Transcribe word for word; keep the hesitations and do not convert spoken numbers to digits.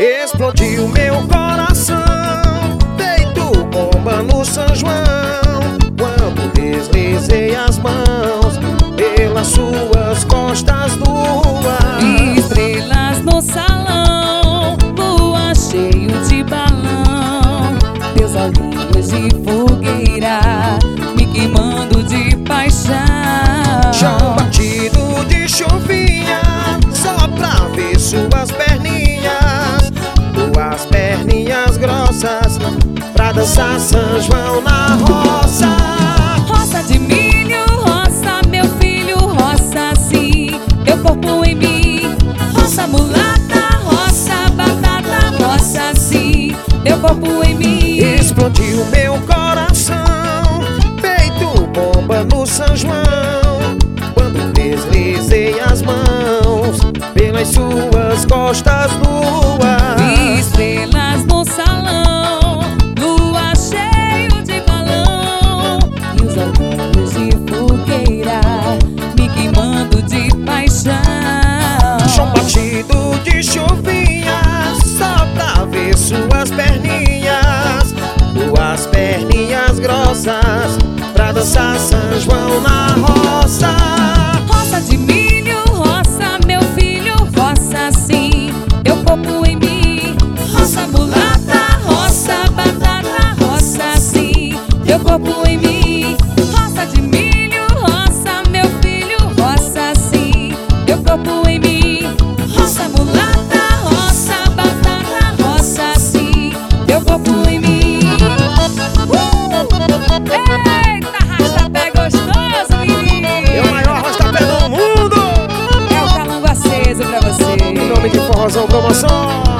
Explodiu meu coração, feito bomba no São João, quando deslizei as mãos pelas suas costas nuas. Estrelas no salão, lua cheio de balão, teus olhinhos de fogueira me queimando de paixão. Chão batido de chuvinha, só pra ver suas perninhas, duas perninhas grossas, pra dançar São João na roça. Roça de milho, roça, meu filho, roça sim, teu corpo em mim. Roça mulata, roça batata, roça sim, teu corpo em mim. Explodiu meu coração, feito bomba no São João, quando deslizei as mãos pelas suas costas nuas. Estrelas no salão, lua cheio de balão, e os olhinhos de fogueira me queimando de paixão. Chão batido de chuvinha, só pra ver suas perninhas, duas perninhas grossas, pra dançar São João na roça. Roça de milho, roça, meu filho, roça sim, teu corpo em mim. Roça mulata, roça batata, roça sim, teu corpo em mim. Roça de milho, roça, meu filho, roça sim, teu corpo em mim. Roça mulata, roça batata, roça sim, teu corpo em mim. Uh! Eita, rastapé gostoso, menino! É o maior rastapé do mundo! É o calango aceso pra você. Em nome de Forrozão Promoção.